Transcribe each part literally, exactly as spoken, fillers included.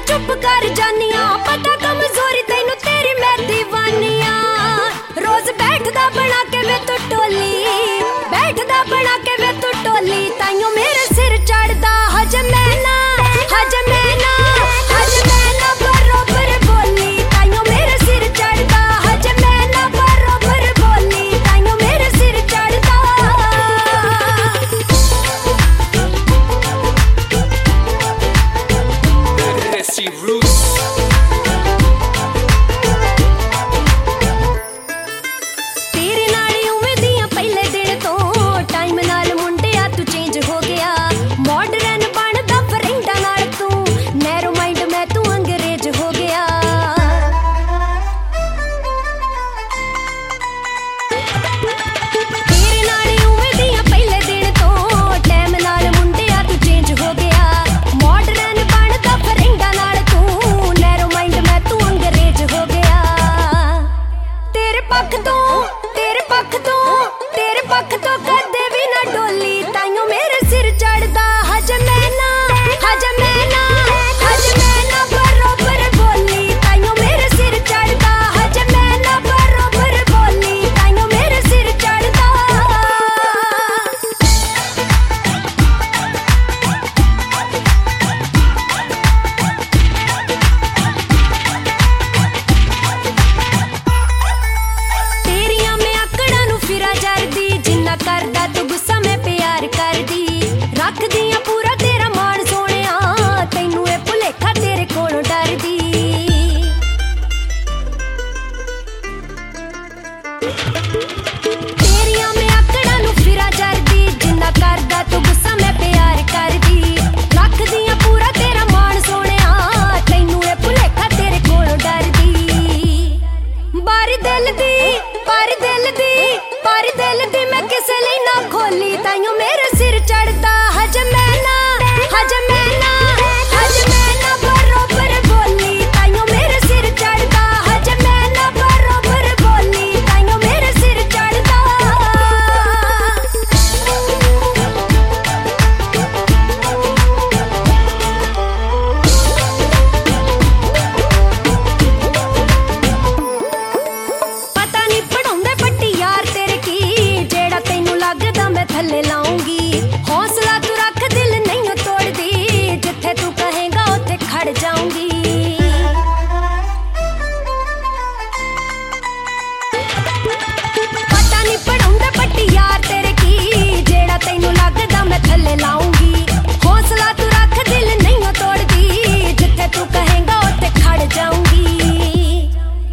चुप कर जानिया पता कमजोरी तैनू तेरी मैं दीवानिया रोज बैठदा बना के वे तू टोली बैठदा बना के वे तू टोली ताइयों मेरे सिर चढ़दा हज मैं ना हज मैं ना हज मैं ना बरोबर बोली ताइयों मेरे सिर चढ़दा हज मैं ना बरोबर बोली ताइयों मेरे सिर चढ़दा Desi Roots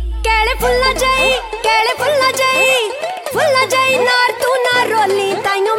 फुल्ला जाई नार तू ना रोली ताइयों